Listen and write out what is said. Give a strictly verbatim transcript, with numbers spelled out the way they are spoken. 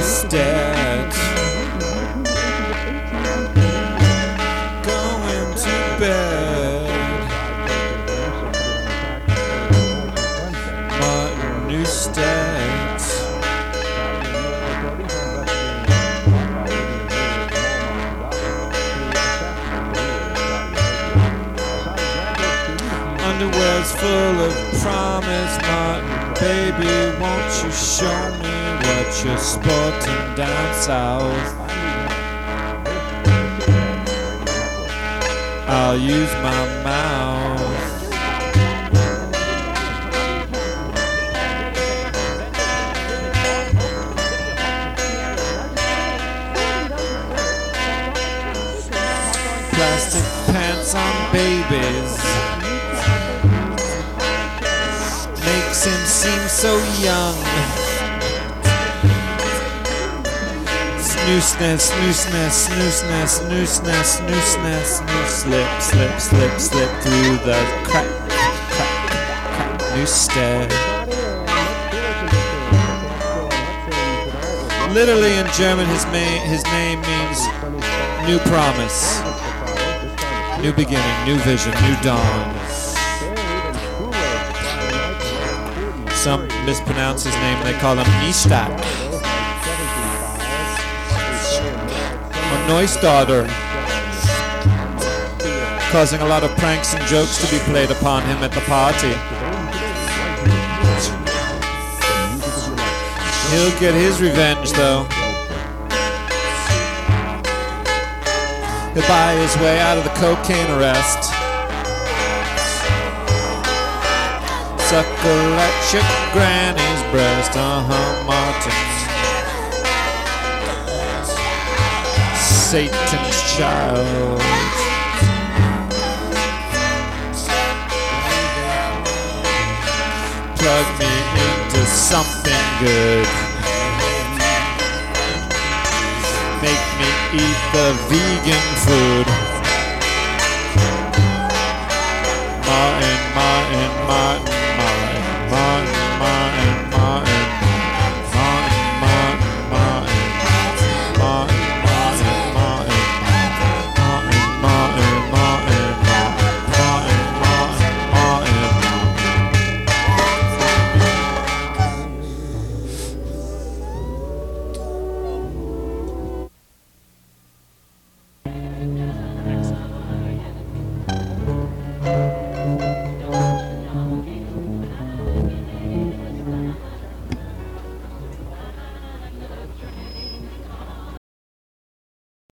Newstead. Going to bed. Martin Newstead. Underwear's full of promise, Martin. Baby, won't you show me what you're sporting down south? I'll use my mouth. Plastic pants on babies makes him seem so young. Snooseness, snooseness, snooseness, snooseness, snooseness, snooze, slip, slip, slip, slip through the crack, crack, crack, Newstead. Literally in German, his, ma- his name means new promise, new beginning, new vision, new dawn. Some mispronounce his name, they call him Nystad. Or Neustadter, causing a lot of pranks and jokes to be played upon him at the party. He'll get his revenge though. He'll buy his way out of the cocaine arrest. Suckle at your granny's breast, uh-huh, Martin. Satan's child. Plug me into something good. Make me eat the vegan food. Martin, Martin, Martin.